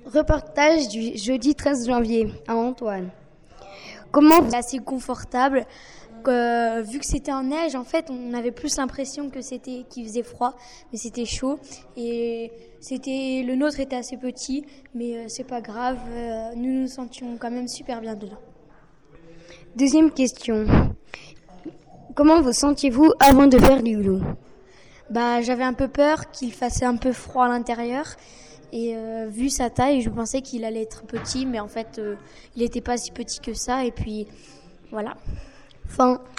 Reportage du jeudi 13 janvier à Antoine. Comment vous assez confortable vu que c'était en neige, en fait, on avait plus l'impression qu'il faisait froid, mais c'était chaud. Et le nôtre était assez petit, mais c'est pas grave. Nous nous sentions quand même super bien dedans. Deuxième question. Comment vous sentiez-vous avant de faire du hula? J'avais un peu peur qu'il fasse un peu froid à l'intérieur. Et vu sa taille, je pensais qu'il allait être petit, mais en fait, il n'était pas si petit que ça. Et puis, voilà. Fin.